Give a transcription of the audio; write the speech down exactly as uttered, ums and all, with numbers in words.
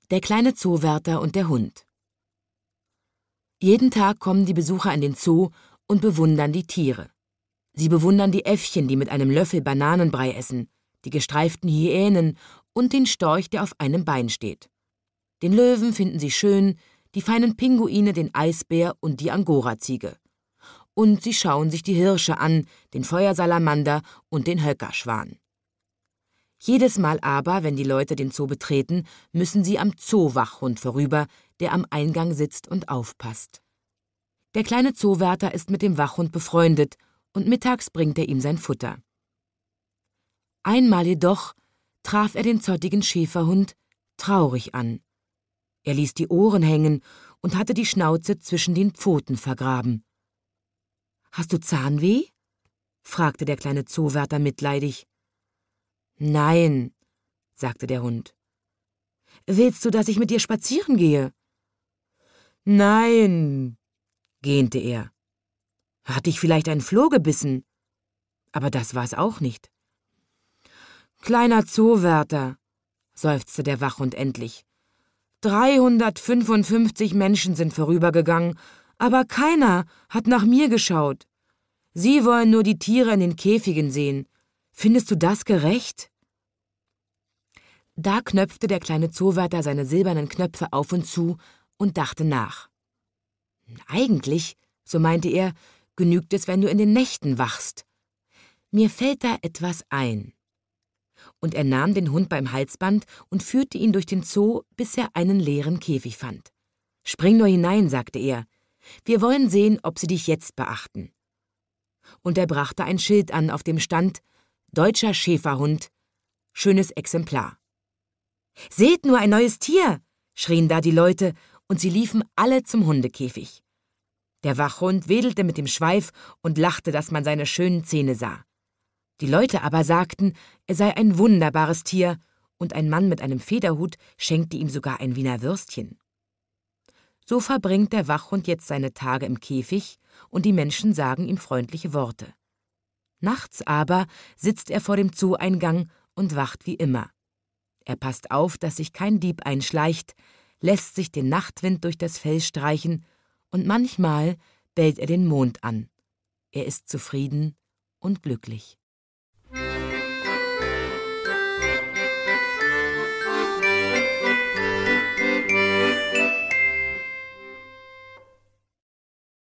Der kleine Zoowärter und der Hund. Jeden Tag kommen die Besucher in den Zoo und bewundern die Tiere. Sie bewundern die Äffchen, die mit einem Löffel Bananenbrei essen, die gestreiften Hyänen und den Storch, der auf einem Bein steht. Den Löwen finden sie schön, die feinen Pinguine, den Eisbär und die Angora-Ziege. Und sie schauen sich die Hirsche an, den Feuersalamander und den Höckerschwan. Jedes Mal aber, wenn die Leute den Zoo betreten, müssen sie am Zoowachhund vorüber, der am Eingang sitzt und aufpasst. Der kleine Zoowärter ist mit dem Wachhund befreundet und mittags bringt er ihm sein Futter. Einmal jedoch traf er den zottigen Schäferhund traurig an. Er ließ die Ohren hängen und hatte die Schnauze zwischen den Pfoten vergraben. »Hast du Zahnweh?« fragte der kleine Zoowärter mitleidig. »Nein«, sagte der Hund. »Willst du, dass ich mit dir spazieren gehe?« »Nein«, gähnte er. »Hat dich vielleicht ein Floh gebissen?« Aber das war es auch nicht. »Kleiner Zoowärter«, seufzte der Wachhund endlich. »dreihundertfünfundfünfzig Menschen sind vorübergegangen, aber keiner hat nach mir geschaut. Sie wollen nur die Tiere in den Käfigen sehen. Findest du das gerecht?« Da knöpfte der kleine Zoowärter seine silbernen Knöpfe auf und zu und dachte nach. »Eigentlich«, so meinte er, »genügt es, wenn du in den Nächten wachst. Mir fällt da etwas ein.« Und er nahm den Hund beim Halsband und führte ihn durch den Zoo, bis er einen leeren Käfig fand. »Spring nur hinein«, sagte er. »Wir wollen sehen, ob sie dich jetzt beachten.« Und er brachte ein Schild an, auf dem stand »Deutscher Schäferhund, schönes Exemplar«. »Seht nur, ein neues Tier«, schrien da die Leute, und sie liefen alle zum Hundekäfig. Der Wachhund wedelte mit dem Schweif und lachte, dass man seine schönen Zähne sah. Die Leute aber sagten, er sei ein wunderbares Tier, und ein Mann mit einem Federhut schenkte ihm sogar ein Wiener Würstchen. So verbringt der Wachhund jetzt seine Tage im Käfig, und die Menschen sagen ihm freundliche Worte. Nachts aber sitzt er vor dem Zoo-Eingang und wacht wie immer. Er passt auf, dass sich kein Dieb einschleicht, lässt sich den Nachtwind durch das Fell streichen, und manchmal bellt er den Mond an. Er ist zufrieden und glücklich.